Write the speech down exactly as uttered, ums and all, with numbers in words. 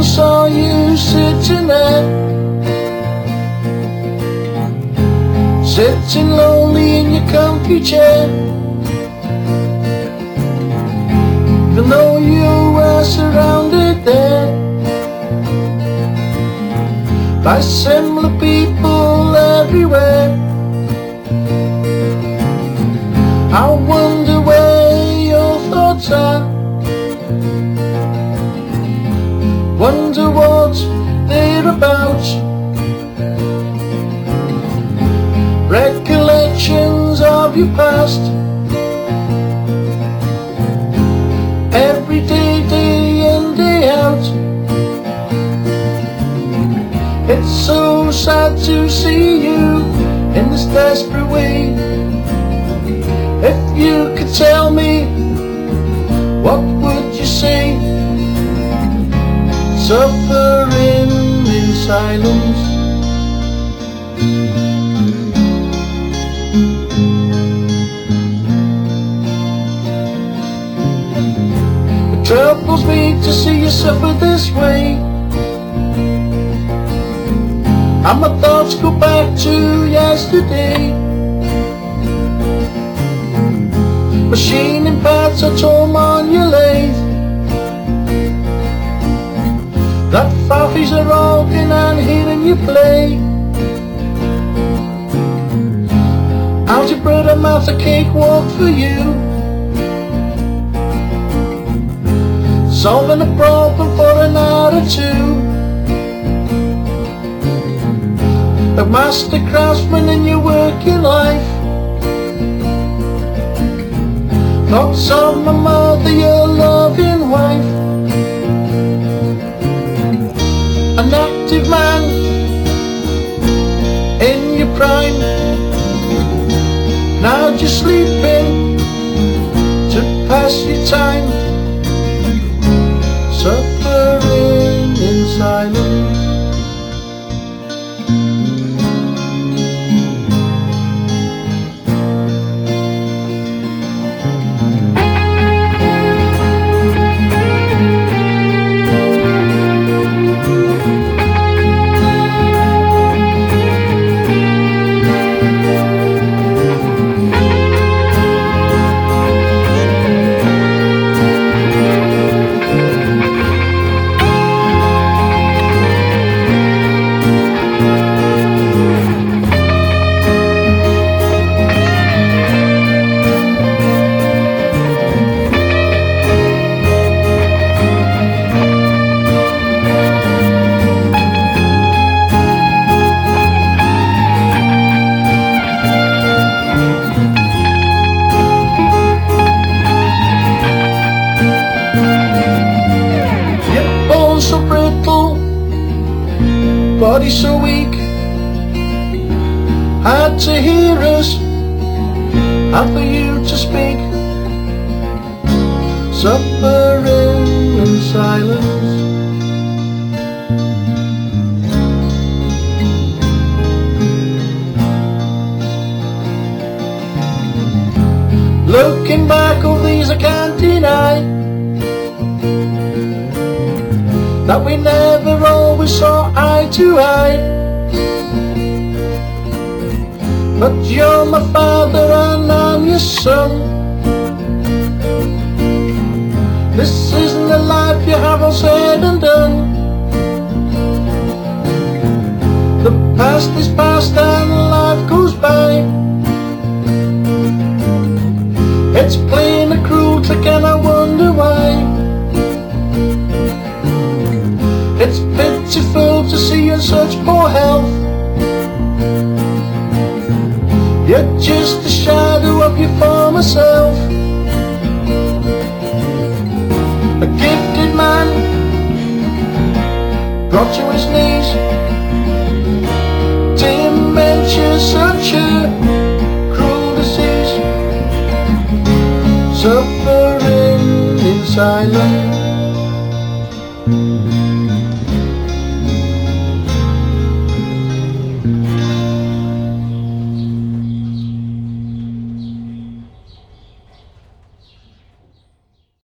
saw you sitting there, sitting lonely in your comfy chair. Even though you were surrounded there by similar people everywhere, I wonder where your thoughts are, wonder what they're about. Recollections of your past, every day, day in, day out. It's so sad to see you in this desperate way. If you could tell me, what would you say? Suffering in silence, it troubles me to see you suffer this way, and my thoughts go back to yesterday. Machining parts at home on your lathe, that Faffy's are organ and hearing you play. Algebra and maths a cakewalk for you, solving a problem for an hour or two. A master craftsman in your working life, thoughts of my mother, your loving wife. An active man in your prime, now just sleeping to pass your time. Suffering in silence, so brittle, body so weak, hard to hear us, hard for you to speak. Suffering in silence, looking back over these I can't deny that we never always saw eye to eye. But you're my father and I'm your son. This isn't the life you have all said and done. The past is past and life goes by. It's playing a cruel trick and I wonder why. It's pitiful to see you in such poor health. You're just a shadow of your former self. A gifted man brought to his knees. Dementia, such a cruel disease. Suffering in silence.